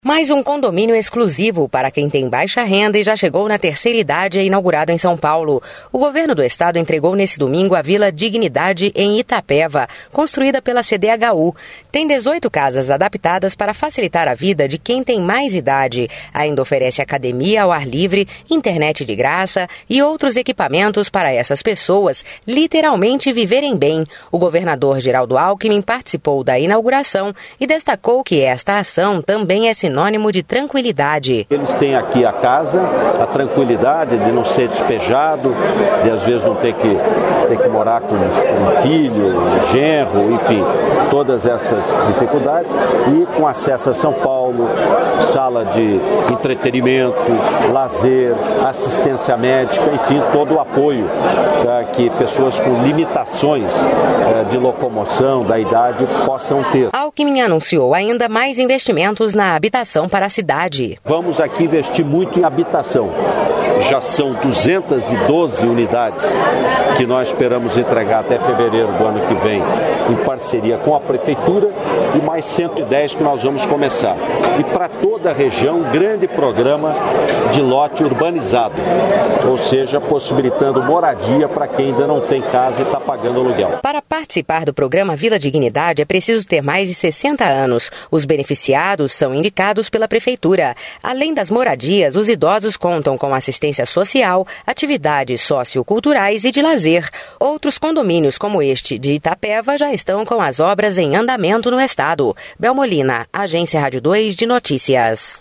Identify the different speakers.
Speaker 1: Mais um condomínio exclusivo para quem tem baixa renda e já chegou na terceira idade é inaugurado em São Paulo. O governo do estado entregou nesse domingo a Vila Dignidade em Itapeva, construída pela CDHU. Tem 18 casas adaptadas para facilitar a vida de quem tem mais idade. Ainda oferece academia ao ar livre, internet de graça e outros equipamentos para essas pessoas literalmente viverem bem. O governador Geraldo Alckmin participou da inauguração e destacou que esta ação também é sinônimo de tranquilidade.
Speaker 2: Eles têm aqui a casa, a tranquilidade de não ser despejado, de às vezes não ter que morar com um filho, um genro, enfim, todas essas dificuldades. E com acesso a São Paulo, sala de entretenimento, lazer, assistência médica, enfim, todo o apoio para que pessoas com limitações de locomoção, da idade, possam ter.
Speaker 1: Alckmin anunciou ainda mais investimentos na habitação para a cidade.
Speaker 2: Vamos aqui investir muito em habitação. Já são 212 unidades que nós esperamos entregar até fevereiro do ano que vem, em parceria com a Prefeitura, e mais 110 que nós vamos começar. E para toda a região, um grande programa de lote urbanizado, ou seja, possibilitando moradia para quem ainda não tem casa e está pagando aluguel.
Speaker 1: Para participar do programa Vila Dignidade é preciso ter mais de 60 anos. Os beneficiados são indicados pela Prefeitura. Além das moradias, os idosos contam com assistência social, atividades socioculturais e de lazer. Outros condomínios, como este de Itapeva, já estão com as obras em andamento no estado. Bel Molina, Agência Rádio 2 de Notícias.